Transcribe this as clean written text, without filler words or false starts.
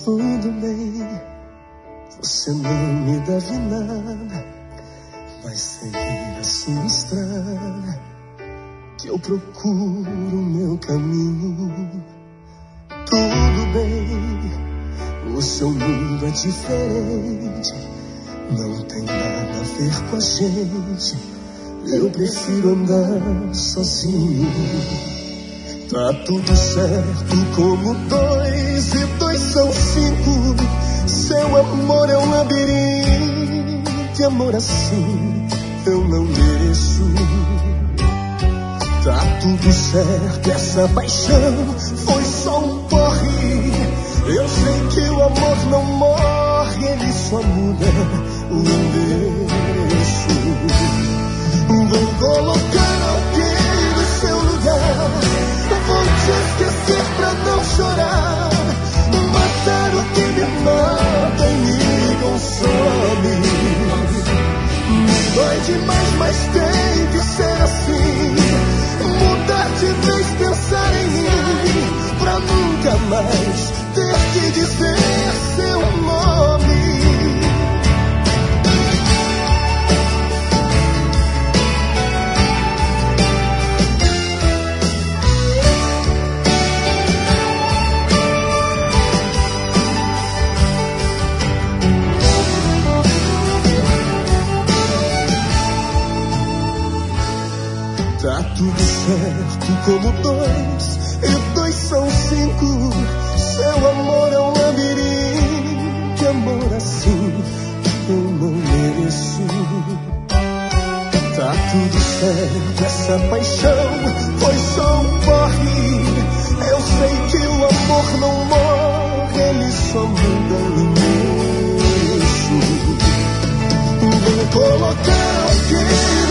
Tudo bem, você não me deve nada, vai seguir a sua estrada, que eu procuro o meu caminho. Tudo bem, o seu mundo é diferente, não tem nada a ver com a gente, eu prefiro andar sozinho. Tá tudo certo como 2 e 2 são 5. Seu amor é um labirinto, e amor assim eu não mereço. Tá tudo certo, essa paixão foi só um porre. Eu sei que o amor não morre, ele só muda o endereço. Vou colocar alguém no seu lugar, vou te esquecer pra não chorar, matar o que me mata e me consome. Me dói demais, mas tem que ser assim, mudar de vez, pensar em mim, pra nunca mais ter que dizer seu nome. Tá tudo certo como 2 e 2 são 5. Seu amor é um labirinto, de amor assim eu não mereço. Tá tudo certo, essa paixão foi só um porre. Eu sei que o amor não morre, ele só muda o endereço. Vou colocar alguém